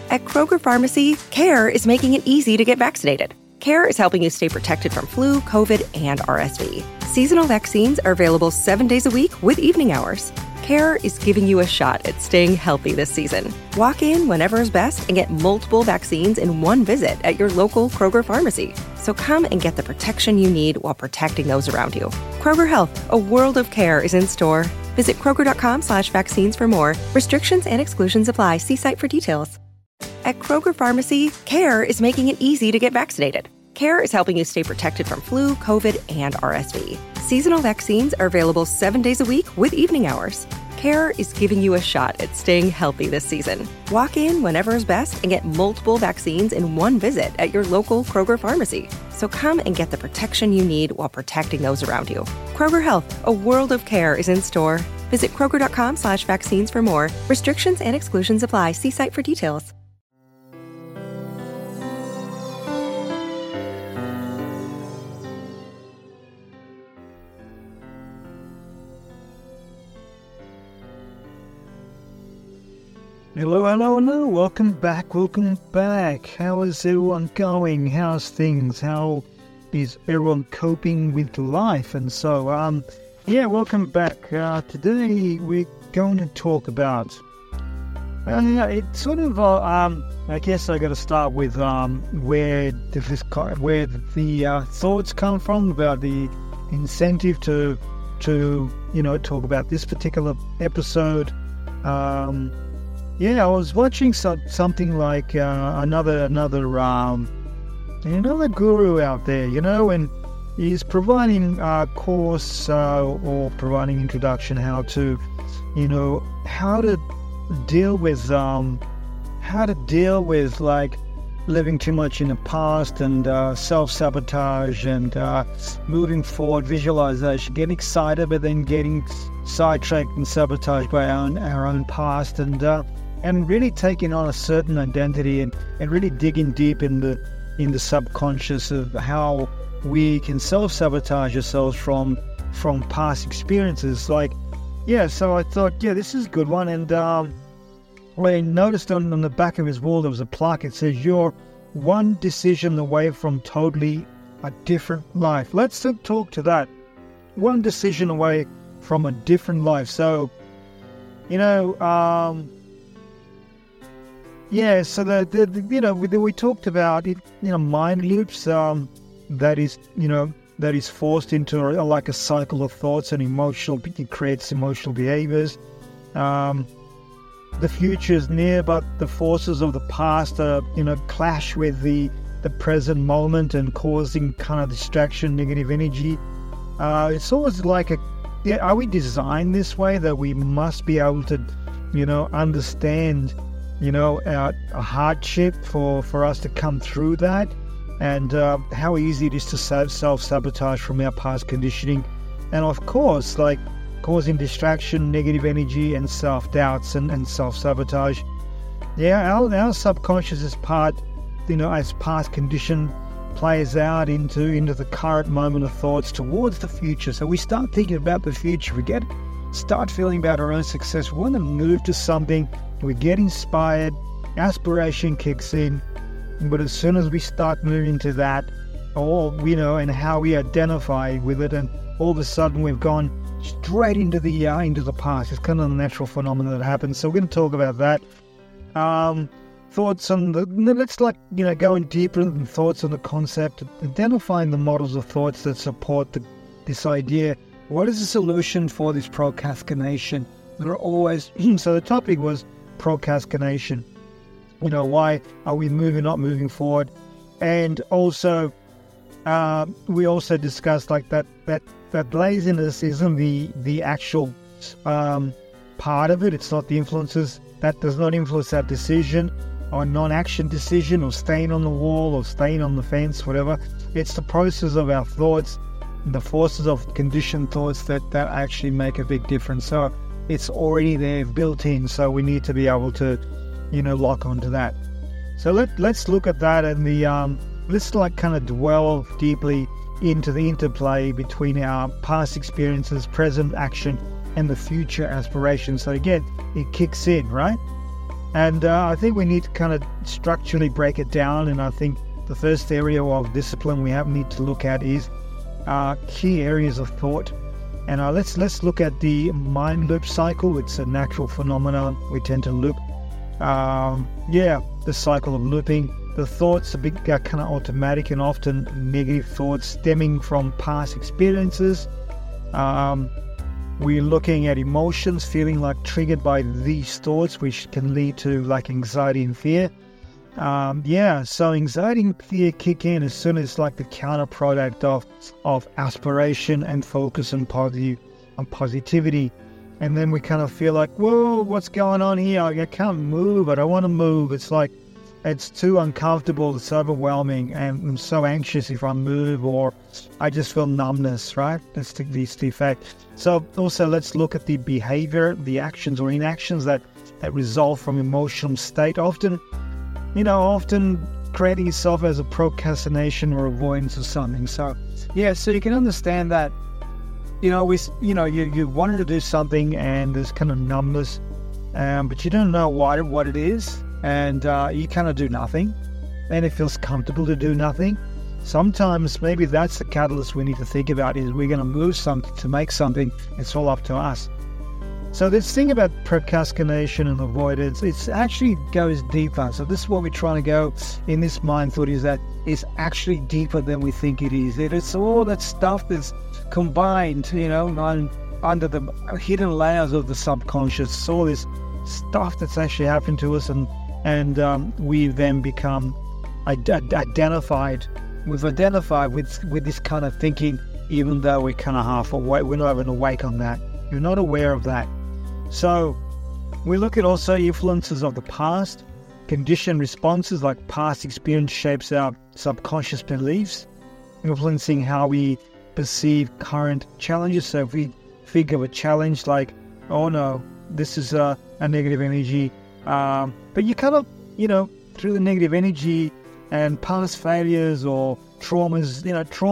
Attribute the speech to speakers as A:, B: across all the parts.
A: At Kroger Pharmacy, CARE is making it easy to get vaccinated. CARE is helping you stay protected from flu, COVID, and RSV. Seasonal vaccines are available 7 days a week with evening hours. CARE is giving you a shot at staying healthy this season. Walk in whenever is best and get multiple vaccines in one visit at your local Kroger Pharmacy. So come and get the protection you need while protecting those around you. Kroger Health, a world of care is in store. Visit Kroger.com/vaccines for more. Restrictions and exclusions apply. See site for details. At Kroger Pharmacy, CARE is making it easy to get vaccinated. CARE is helping you stay protected from flu, COVID, and RSV. Seasonal vaccines are available 7 days a week with evening hours. CARE is giving you a shot at staying healthy this season. Walk in whenever is best and get multiple vaccines in one visit at your local Kroger Pharmacy. So come and get the protection you need while protecting those around you. Kroger Health, a world of care is in store. Visit Kroger.com/vaccines for more. Restrictions and exclusions apply. See site for details.
B: Hello. Welcome back. How is everyone going? How's things? How is everyone coping with life? And so, welcome back. Today we're going to talk about, it's sort of, I guess I got to start with where the thoughts come from about the incentive to talk about this particular episode. I was watching something like another guru out there, and he's providing a course or providing introduction how to deal with like living too much in the past and self-sabotage and moving forward, visualization, getting excited but then getting sidetracked and sabotaged by our own past, and really taking on a certain identity and really digging deep in the subconscious of how we can self-sabotage ourselves from past experiences. So I thought, this is a good one. And I noticed on the back of his wall there was a plaque. It says, "You're one decision away from totally a different life." Let's talk to that. One decision away from a different life. So, we talked about it, mind loops, that is forced into like a cycle of thoughts and it creates emotional behaviors. The future is near, but the forces of the past clash with the present moment and causing kind of distraction, negative energy. It's always like are we designed this way that we must be able to, understand a hardship for us to come through that, and how easy it is to self-sabotage from our past conditioning, and of course, like causing distraction, negative energy, and self-doubts and self-sabotage. Our subconscious is part, as past condition plays out into the current moment of thoughts towards the future. So we start thinking about the future. Start feeling about our own success. We want to move to something. We get inspired. Aspiration kicks in. But as soon as we start moving to that, and how we identify with it, and all of a sudden we've gone straight into the past. It's kind of a natural phenomenon that happens. So we're going to talk about that. Thoughts on going deeper than thoughts on the concept, identifying the models of thoughts that support this idea. What is the solution for this procrastination? There are always so the topic was procrastination. Why are we not moving forward? And also, we also discussed like that laziness isn't the actual part of it. It's not the influences. That does not influence that decision or non-action decision or staying on the wall or staying on the fence, whatever. It's the process of our thoughts, the forces of conditioned thoughts that actually make a big difference. So it's already there, built in. So we need to be able to, lock onto that. So let's look at that and let's kind of dwell deeply into the interplay between our past experiences, present action, and the future aspirations. So again, it kicks in, right? And I think we need to kind of structurally break it down. And I think the first area of discipline we need to look at is key areas of thought. And let's look at the mind loop cycle. It's a natural phenomenon. We tend to loop. The cycle of looping. The thoughts are kind of automatic and often negative thoughts stemming from past experiences. We're looking at emotions, feeling like triggered by these thoughts, which can lead to like anxiety and fear. So anxiety and fear kick in as soon as like the counter product of aspiration and focus and positivity. And then we kind of feel like, whoa, what's going on here? I can't move. I don't want to move. It's like, it's too uncomfortable. It's overwhelming. And I'm so anxious if I move, or I just feel numbness, right? That's the effect. So also let's look at the behavior, the actions or inactions that result from emotional state. Often creating yourself as a procrastination or avoidance of something. So you can understand that, you wanted to do something and there's kind of numbness, but you don't know what it is. And you kind of do nothing, and it feels comfortable to do nothing. Sometimes maybe that's the catalyst we need to think about, is we're going to move something to make something. It's all up to us. So this thing about procrastination and avoidance, it actually goes deeper. So this is what we're trying to go in this mind thought, is that it's actually deeper than we think it is. It's all that stuff that's combined, under the hidden layers of the subconscious. It's all this stuff that's actually happened to us, and we then become identified with this kind of thinking, even though we're kind of half awake. We're not even awake on that. You're not aware of that. So we look at also influences of the past. Conditioned responses, like past experience shapes our subconscious beliefs, influencing how we perceive current challenges. So if we think of a challenge like, oh no, this is a negative energy, but you kind of, through the negative energy and past failures or traumas,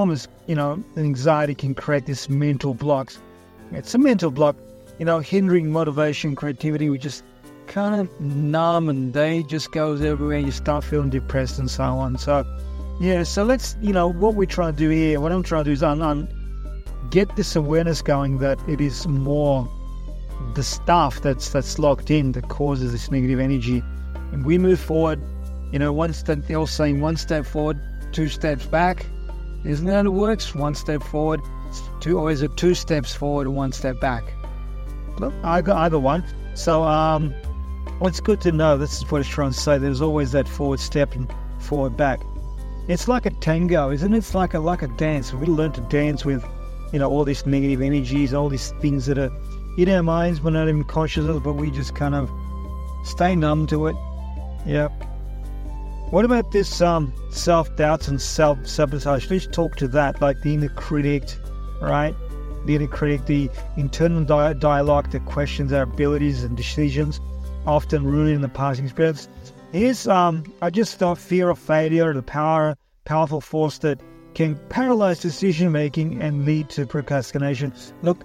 B: anxiety can create this mental blocks. It's a mental block, hindering motivation, creativity. We just kind of numb, and day just goes everywhere. You start feeling depressed and so on. So, so let's, what we're trying to do here, what I'm trying to do is get this awareness going that it is more the stuff that's locked in that causes this negative energy. And we move forward, one step, they're all saying 1 step forward, 2 steps back. Isn't that how it works? 1 step forward, or is it 2 steps forward and 1 step back? Well, I got either one. So it's good to know. This is what it's trying to say. There's always that forward step and forward back. It's like a tango, isn't it? It's like a dance. We learn to dance with, all these negative energies, all these things that are in our minds. We're not even conscious of it, but we just kind of stay numb to it. Yeah. What about this self-doubts and self-sabotage? Let's talk to that, like the inner critic, right? The inner critic, the internal dialogue that questions our abilities and decisions, often rooted in the past experience. Here's, I just thought fear of failure, the powerful force that can paralyze decision-making and lead to procrastination. Look,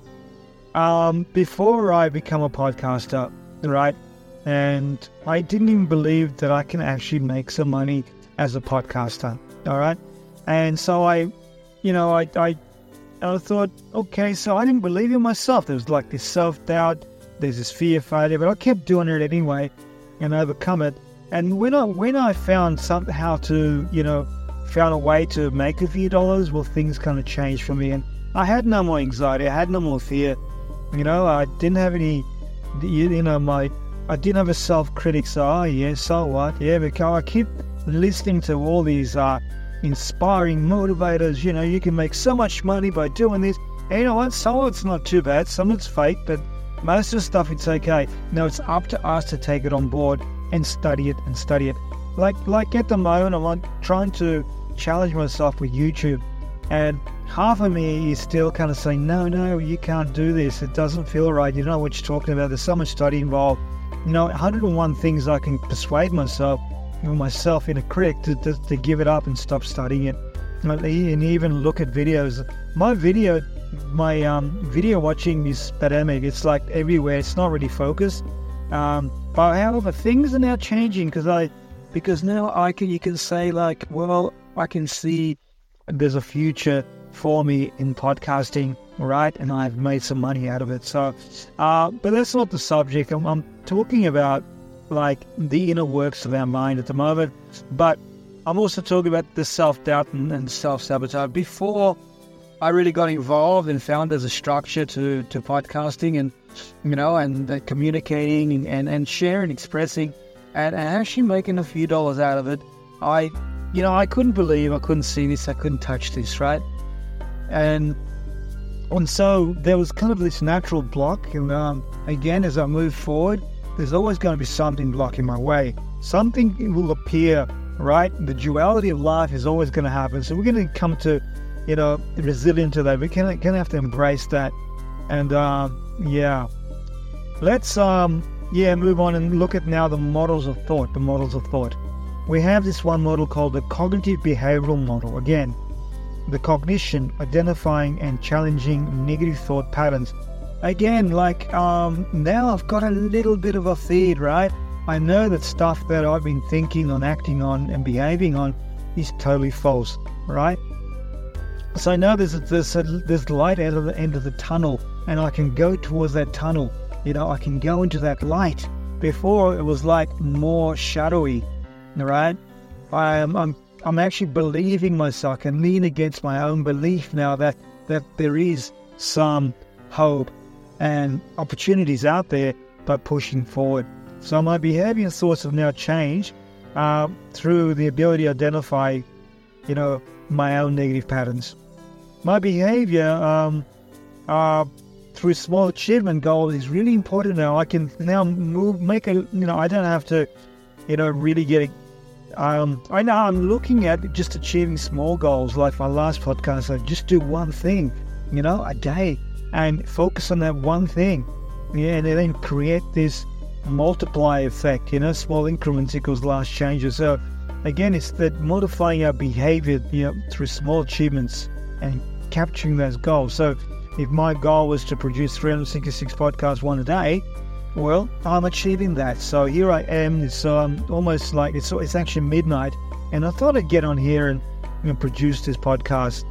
B: before I become a podcaster, right, and I didn't even believe that I can actually make some money as a podcaster, all right? And so I thought, okay, so I didn't believe in myself. There was like this self-doubt, there's this fear of failure, but I kept doing it anyway and overcome it. And when I found found a way to make a few dollars, well, things kind of changed for me. And I had no more anxiety, I had no more fear. I didn't have any, I didn't have a self-critic, so what? Yeah, because I keep listening to all these inspiring motivators. You can make so much money by doing this. And you know what? Some of it's not too bad, some of it's fake, but most of the stuff, it's okay. Now it's up to us to take it on board and study it. Like at the moment, I'm like trying to challenge myself with YouTube, and half of me is still kind of saying, no, you can't do this. It doesn't feel right. You don't know what you're talking about. There's so much study involved. 101 things I can persuade myself in a critic to give it up and stop studying it, and even look at videos. My video watching is pandemic. It's like everywhere. It's not really focused. But however, things are now changing because now you can say like, well, I can see there's a future for me in podcasting, right? And I've made some money out of it. So, but that's not the subject. I'm talking about like the inner works of our mind at the moment. But I'm also talking about the self-doubt and self-sabotage. Before I really got involved and found there's a structure to podcasting and, and communicating and sharing, expressing and actually making a few dollars out of it, I couldn't believe, I couldn't see this, I couldn't touch this, right? And so there was kind of this natural block. And again, as I move forward, there's always going to be something blocking my way. Something will appear, right? The duality of life is always going to happen. So we're going to come to, resilient to that. We're going to have to embrace that. And let's move on and look at now the models of thought. We have this one model called the cognitive behavioral model. Again, the cognition, identifying and challenging negative thought patterns. Again, now I've got a little bit of a feed, right? I know that stuff that I've been thinking on, acting on, and behaving on is totally false, right? So I know there's light out of the end of the tunnel, and I can go towards that tunnel. I can go into that light. Before it was like more shadowy, right? I'm actually believing myself. I can lean against my own belief now that there is some hope and opportunities out there by pushing forward. So my behavior and thoughts have now changed through the ability to identify, my own negative patterns. My behavior through small achievement goals is really important now. I can now I don't have to, really get it. I know I'm looking at just achieving small goals. Like my last podcast, I just do one thing, a day and focus on that one thing. Yeah, and then create this multiply effect, small increments equals large changes. So again, it's that modifying our behavior, through small achievements and capturing those goals. So if my goal was to produce 366 podcasts one a day, well, I'm achieving that. So here I am. It's almost like it's actually midnight, and I thought I'd get on here and produce this podcast,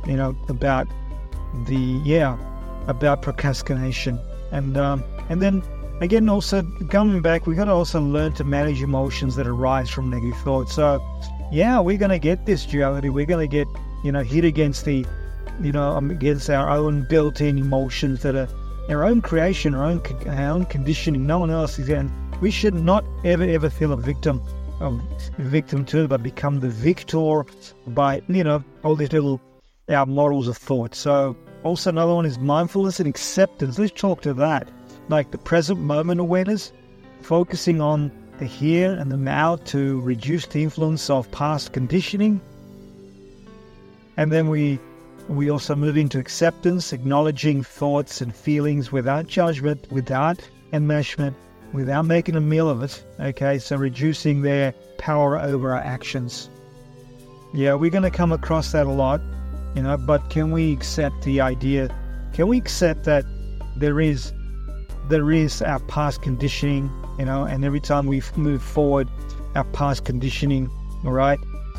B: about procrastination, and then again, also coming back, we got to also learn to manage emotions that arise from negative thoughts. So we're going to get this duality. We're going to get hit against against our own built-in emotions that are our own creation, our own conditioning. No one else is. And we should not ever feel a victim to it, but become the victor by all these little our models of thought. So also another one is mindfulness and acceptance. Let's talk to that. Like the present moment awareness, focusing on the here and the now to reduce the influence of past conditioning. And then we also move into acceptance, acknowledging thoughts and feelings without judgment, without enmeshment, without making a meal of it. Okay, so reducing their power over our actions. Yeah, we're going to come across that a lot, but can we accept the idea? Can we accept that there is our past conditioning, and every time we move forward, our past conditioning, all right,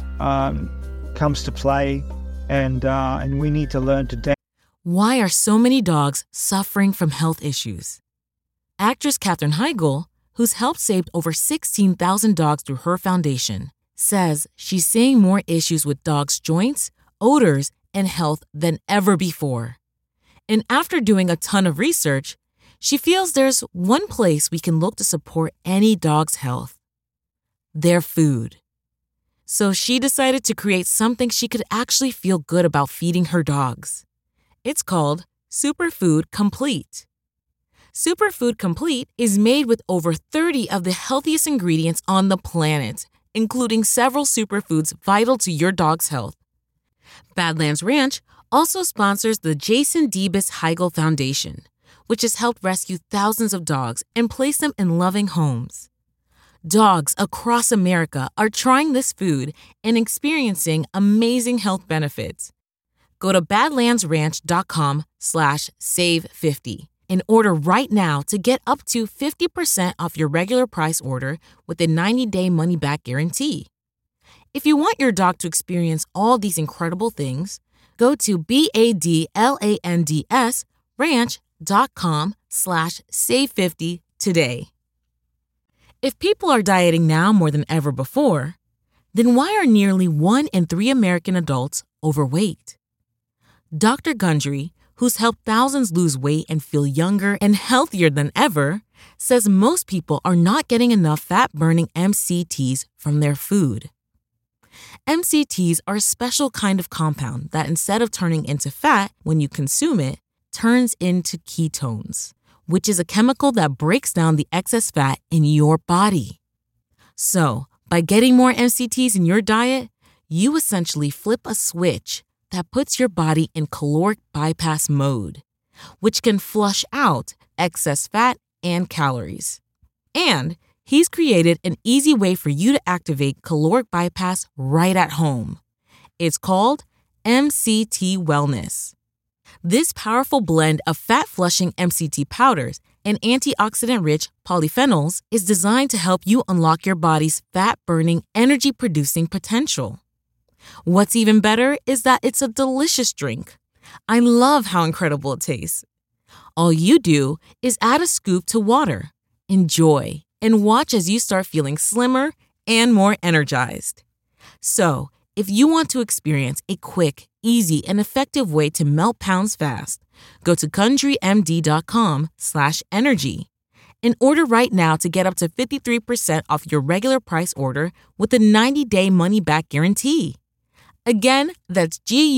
B: comes to play. And we need to learn to
C: Why are so many dogs suffering from health issues? Actress Katherine Heigl, who's helped save over 16,000 dogs through her foundation, says she's seeing more issues with dogs' joints, odors, and health than ever before. And after doing a ton of research, she feels there's one place we can look to support any dog's health: their food. So she decided to create something she could actually feel good about feeding her dogs. It's called Superfood Complete. Superfood Complete is made with over 30 of the healthiest ingredients on the planet, including several superfoods vital to your dog's health. Badlands Ranch also sponsors the Jason Debus Heigl Foundation, which has helped rescue thousands of dogs and place them in loving homes. Dogs across America are trying this food and experiencing amazing health benefits. Go to badlandsranch.com/save50 and order right now to get up to 50% off your regular price order with a 90-day money-back guarantee. If you want your dog to experience all these incredible things, go to badlandsranch.com/save50 today. If people are dieting now more than ever before, then why are nearly 1 in 3 American adults overweight? Dr. Gundry, who's helped thousands lose weight and feel younger and healthier than ever, says most people are not getting enough fat-burning MCTs from their food. MCTs are a special kind of compound that, instead of turning into fat when you consume it, turns into ketones, which is a chemical that breaks down the excess fat in your body. So, by getting more MCTs in your diet, you essentially flip a switch that puts your body in caloric bypass mode, which can flush out excess fat and calories. And he's created an easy way for you to activate caloric bypass right at home. It's called MCT Wellness. This powerful blend of fat-flushing MCT powders and antioxidant-rich polyphenols is designed to help you unlock your body's fat-burning, energy-producing potential. What's even better is that it's a delicious drink. I love how incredible it tastes. All you do is add a scoop to water, enjoy, and watch as you start feeling slimmer and more energized. So, if you want to experience a quick, easy, and effective way to melt pounds fast, go to GundryMD.com/energy and order right now to get up to 53% off your regular price order with a 90-day money-back guarantee. Again, that's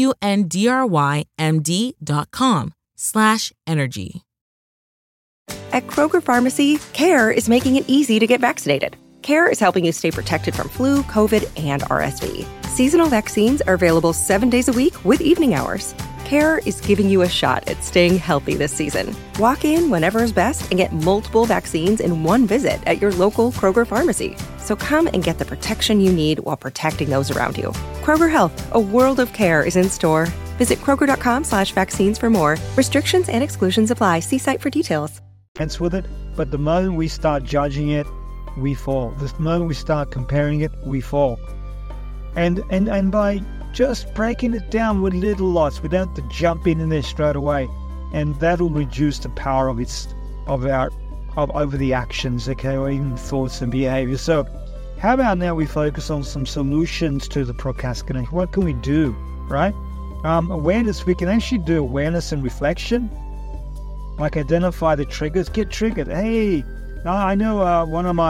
C: GUNDRYMD.com/energy.
A: At Kroger Pharmacy, CARE is making it easy to get vaccinated. CARE is helping you stay protected from flu, COVID, and RSV. Seasonal vaccines are available 7 days a week with evening hours. CARE is giving you a shot at staying healthy this season. Walk in whenever is best and get multiple vaccines in one visit at your local Kroger Pharmacy. So come and get the protection you need while protecting those around you. Kroger Health, a world of care is in store. Visit Kroger.com/vaccines for more. Restrictions and exclusions apply. See site for details.
B: With it, but the moment we start judging it, we fall. The moment we start comparing it, we fall. And by just breaking it down with little lots, we don't have to jump in there straight away, and that'll reduce the power of over the actions, okay, or even thoughts and behavior. So, how about now we focus on some solutions to the procrastination? What can we do, right? Awareness. We can actually do awareness and reflection. Like identify the triggers, get triggered. Hey, I know one of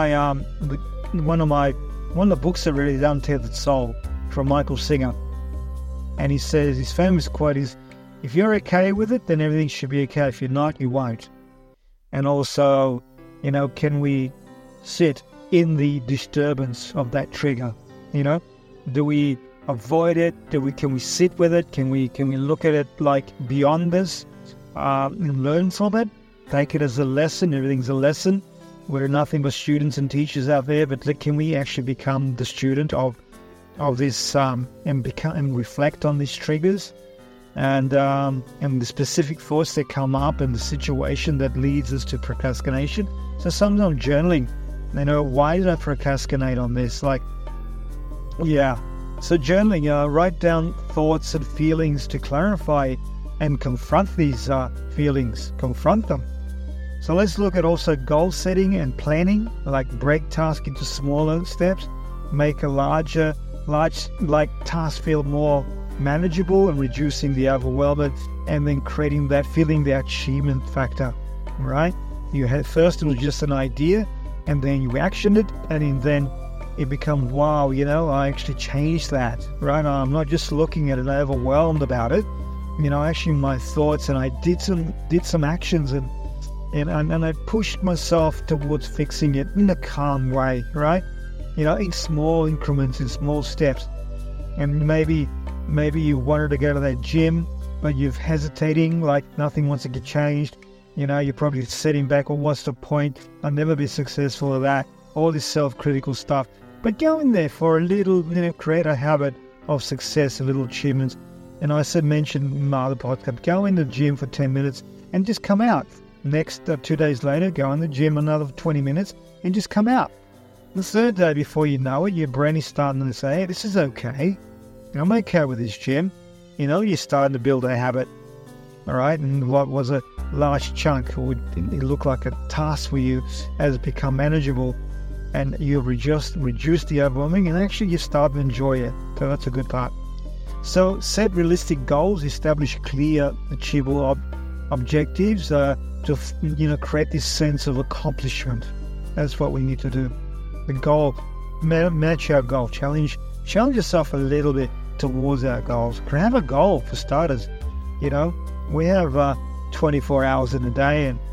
B: the books I read is Untethered Soul from Michael Singer, and he says his famous quote is, "If you're okay with it, then everything should be okay. If you're not, you won't." And also, can we sit in the disturbance of that trigger? Do we avoid it? Can we sit with it? Can we look at it like beyond this? And learn from it, take it as a lesson. Everything's a lesson. We're nothing but students and teachers out there, but can we actually become the student of this and reflect on these triggers and the specific thoughts that come up and the situation that leads us to procrastination? So sometimes journaling, why did I procrastinate on this? So journaling, write down thoughts and feelings to clarify and confront these feelings, confront them. So let's look at also goal setting and planning, like break tasks into smaller steps, make a large task feel more manageable and reducing the overwhelm, and then creating that feeling, the achievement factor, right? You had first it was just an idea, and then you actioned it, and then it becomes, wow, I actually changed that, right? I'm not just looking at it and overwhelmed about it. Actually my thoughts, and I did some actions, and I pushed myself towards fixing it in a calm way, right? In small increments, in small steps. And maybe you wanted to go to that gym, but you're hesitating, like nothing wants to get changed. You're probably sitting back, well, what's the point? I'll never be successful at that. All this self-critical stuff. But go in there for a little, create a habit of success, a little achievements. And I mentioned in my other podcast, go in the gym for 10 minutes and just come out. Next 2 days later, go in the gym another 20 minutes and just come out. The third day, before you know it, your brain is starting to say, hey, this is okay. I'm okay with this gym. You're starting to build a habit. All right, and what was a large chunk, or it looked like a task for you, has become manageable, and you've reduce the overwhelming, and actually you start to enjoy it. So that's a good part. So set realistic goals, establish clear, achievable objectives to create this sense of accomplishment. That's what we need to do. The goal, match our goal, challenge yourself a little bit towards our goals. Have a goal for starters. We have 24 hours in a day, and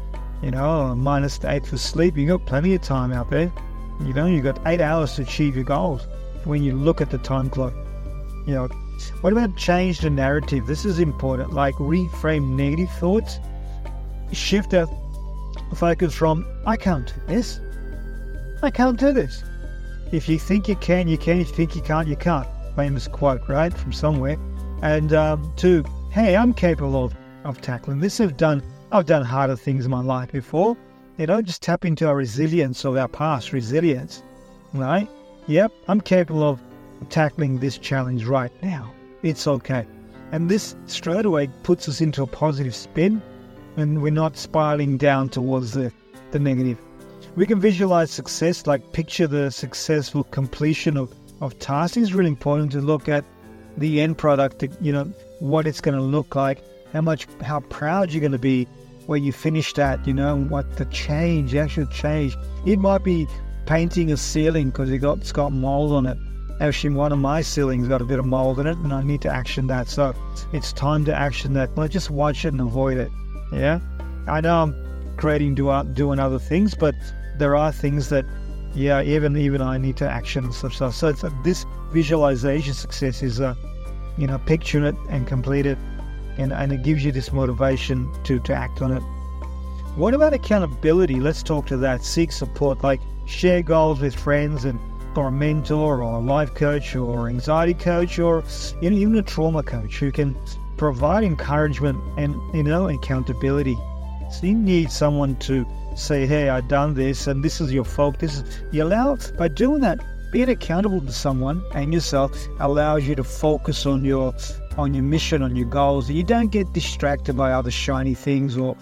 B: -8 for sleep. You got plenty of time out there. You got 8 hours to achieve your goals. When you look at the time clock, what about change the narrative? This is important. Like reframe negative thoughts. Shift our focus from I can't do this. I can't do this. If you think you can, you can. If you think you can't, you can't. Famous quote, right, from somewhere. And to hey, I'm capable of tackling this. I've done harder things in my life before. Just tap into our resilience of our past, resilience, right? Yep, I'm capable of tackling this challenge right now. It's okay. And this straight away puts us into a positive spin, and we're not spiraling down towards the negative. We can visualize success, like picture the successful completion of tasks. It's really important to look at the end product, what it's going to look like, how proud you're going to be when you finish that, what the actual change. It might be painting a ceiling because it's got mold on it. Actually, one of my ceilings got a bit of mold in it, and I need to action that. So it's time to action that. Not just watch it and avoid it. Yeah, I know I'm creating, doing other things, but there are things that, even I need to action and such stuff. So this visualization success is, picture it and complete it, and it gives you this motivation to act on it. What about accountability? Let's talk to that. Seek support, like share goals with friends or a mentor or a life coach or anxiety coach or even a trauma coach who can provide encouragement and accountability. So you need someone to say, hey, I've done this and this is your fault. You allow, by doing that, being accountable to someone and yourself allows you to focus on your mission, on your goals. You don't get distracted by other shiny things or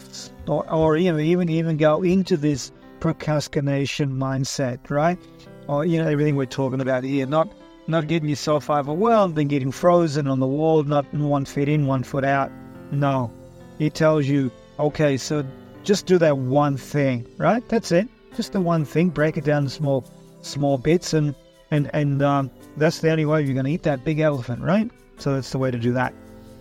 B: even go into this procrastination mindset, right? Or everything we're talking about here, not getting yourself overwhelmed and getting frozen on the wall, not one foot in, 1 foot out. No, it tells you, okay, so just do that one thing, right? That's it. Just the one thing. Break it down to small bits, and that's the only way you're going to eat that big elephant, right? So that's the way to do that.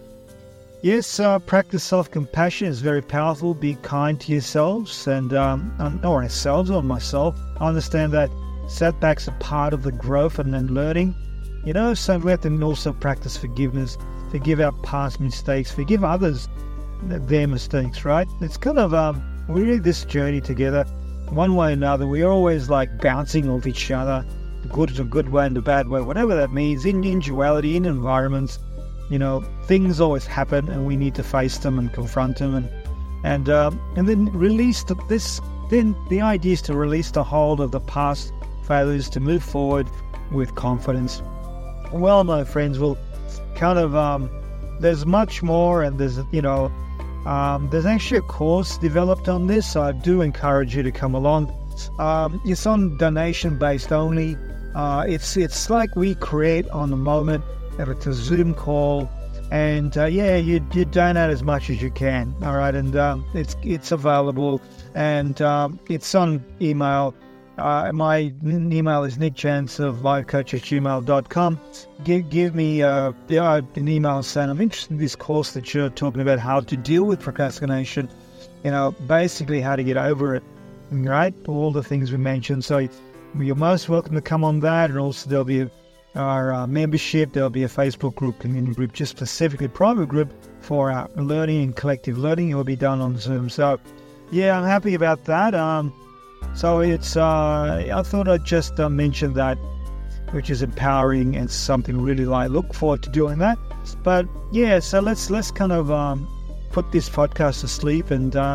B: Yes, practice self-compassion is very powerful. Be kind to yourselves and or ourselves or myself. I understand that setbacks are part of the growth and learning. So we have to also practice forgiveness. Forgive our past mistakes. Forgive others their mistakes, right? It's kind of we're in this journey together. One way or another, we're always like bouncing off each other, the good way and the bad way, whatever that means. In duality, in environments, things always happen, and we need to face them and confront them, and then release this. Then the idea is to release the hold of the past failures to move forward with confidence. Well, my friends, we'll kind of there's much more, and there's actually a course developed on this, so I do encourage you to come along. It's on donation based only. It's like we create on the moment. It's a Zoom call, and you donate as much as you can. All right, and it's available, and it's on email. My email is nickjantzoflifecoach@gmail.com. Give me an email saying I'm interested in this course that you're talking about, how to deal with procrastination. Basically how to get over it. Right, all the things we mentioned. So you're most welcome to come on that, and also there'll be our membership. There'll be a Facebook group, community group, just specifically private group for our learning and collective learning. It will be done on Zoom. So I'm happy about that. So it's I thought I'd just mention that, which is empowering and something really I look forward to doing that. But so let's kind of put this podcast to sleep and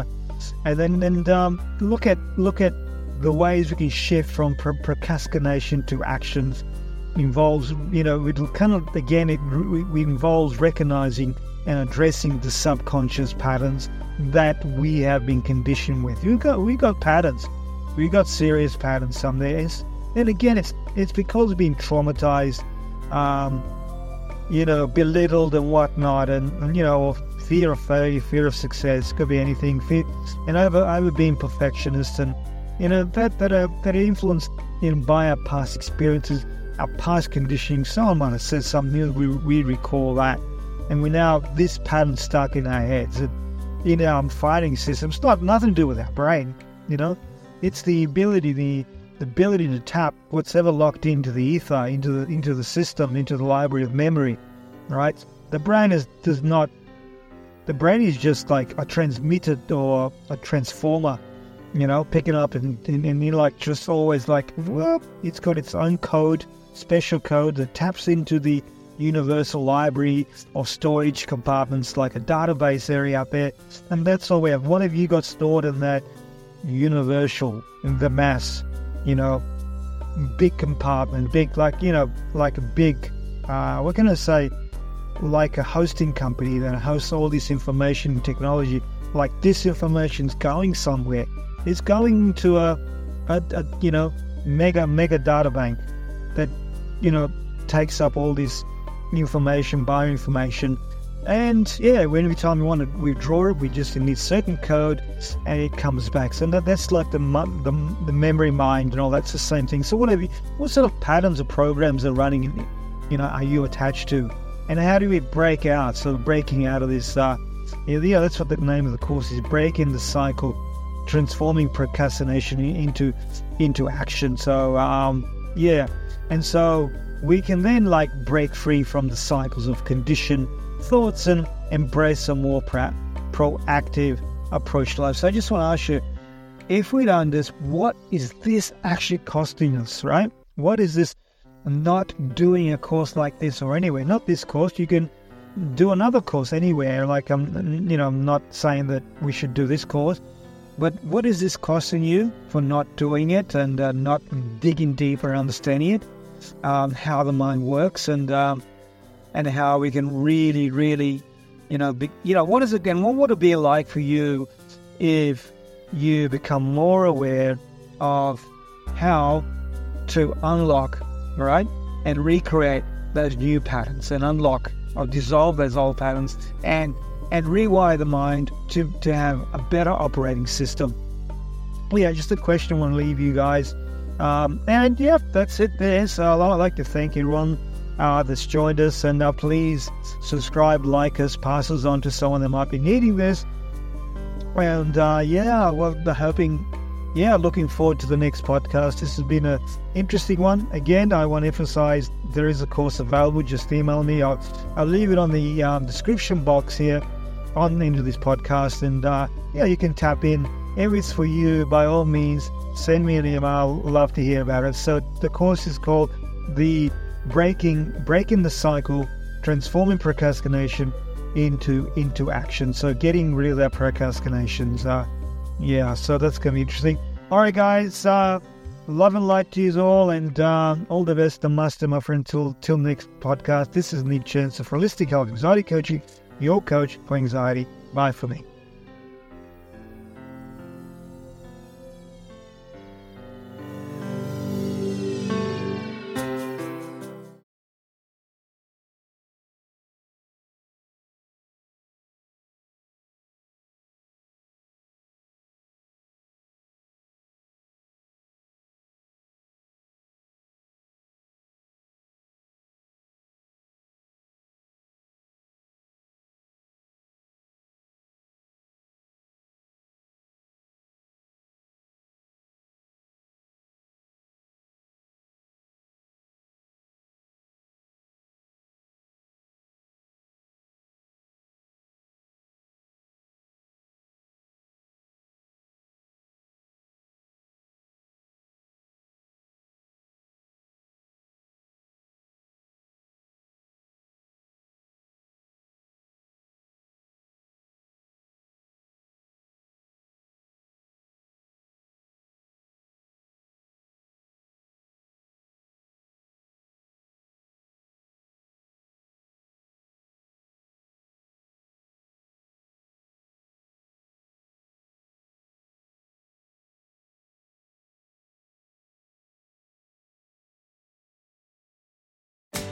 B: and look at the ways we can shift from procrastination to actions. Involves, it kind of, again, it involves recognizing and addressing the subconscious patterns that we have been conditioned with. We got patterns. We got serious patterns some days. And again, it's because we've been traumatized, belittled and whatnot, and fear of failure, fear of success, could be anything, fear, and over being perfectionist, and that are influenced by our past experiences, our past conditioning. Someone might have said something, we recall that, and we now, this pattern stuck in our heads, in our fighting system. It's nothing to do with our brain, it's the ability to tap what's ever locked into the ether, into the system, into the library of memory, right? The brain is just like a transmitter or a transformer, picking up and like just always like, whoop, it's got its own code, special code that taps into the universal library or storage compartments, like a database area out there, and that's all we have. What have you got stored in that universal, in the mass, big compartment, big, like a big, what can I say, like a hosting company that hosts all this information and technology. Like, this information's going somewhere. It's going to a mega data bank that takes up all this information, bioinformation, and every time we want to withdraw it, we just need certain code and it comes back. So that's like the memory mind and all. That's the same thing. So what sort of patterns or programs are running, are you attached to, and how do we break out? So breaking out of this, that's what the name of the course is: breaking the cycle, transforming procrastination into action. So and so we can then break free from the cycles of conditioned thoughts and embrace a more proactive approach to life. So I just want to ask you, if we done this, what is this actually costing us, right? What is this not doing a course like this, or anywhere? Not this course, you can do another course anywhere. Like, I'm not saying that we should do this course, but what is this costing you for not doing it and not digging deeper, understanding it, how the mind works, and how we can really, what is it again? What would it be like for you if you become more aware of how to unlock, right, and recreate those new patterns, and unlock or dissolve those old patterns, and rewire the mind to have a better operating system? Just a question I want to leave you guys. That's it there. So I'd like to thank everyone that's joined us, and please subscribe, like us, pass us on to someone that might be needing this. And looking forward to the next podcast. This has been an interesting one. Again, I want to emphasize there is a course available. Just email me. I'll leave it on the description box here on into this podcast, and you can tap in. If it's for you, by all means, send me an email. I'll love to hear about it. So the course is called the Breaking the Cycle, Transforming Procrastination into Action. So getting rid of that procrastinations. So that's going to be interesting. All right, guys. Love and light to you all, and all the best. Namaste, my friend. Till next podcast. This is Nick Chancellor for Holistic Health Anxiety Coaching, your coach for anxiety. Bye for me.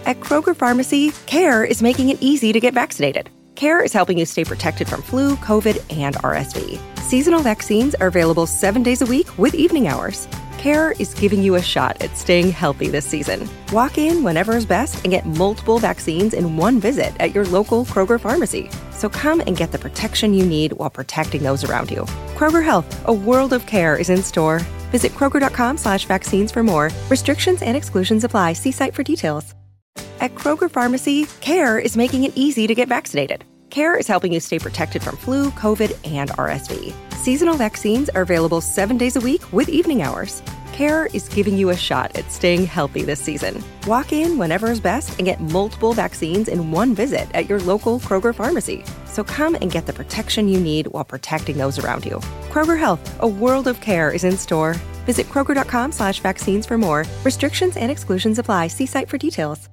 A: At Kroger Pharmacy, CARE is making it easy to get vaccinated. CARE is helping you stay protected from flu, COVID, and RSV. Seasonal vaccines are available 7 days a week with evening hours. CARE is giving you a shot at staying healthy this season. Walk in whenever is best and get multiple vaccines in one visit at your local Kroger Pharmacy. So come and get the protection you need while protecting those around you. Kroger Health, a world of care is in store. Visit Kroger.com/vaccines for more. Restrictions and exclusions apply. See site for details. At Kroger Pharmacy, CARE is making it easy to get vaccinated. CARE is helping you stay protected from flu, COVID, and RSV. Seasonal vaccines are available 7 days a week with evening hours. CARE is giving you a shot at staying healthy this season. Walk in whenever is best and get multiple vaccines in one visit at your local Kroger Pharmacy. So come and get the protection you need while protecting those around you. Kroger Health, a world of care is in store. Visit Kroger.com/vaccines for more. Restrictions and exclusions apply. See site for details.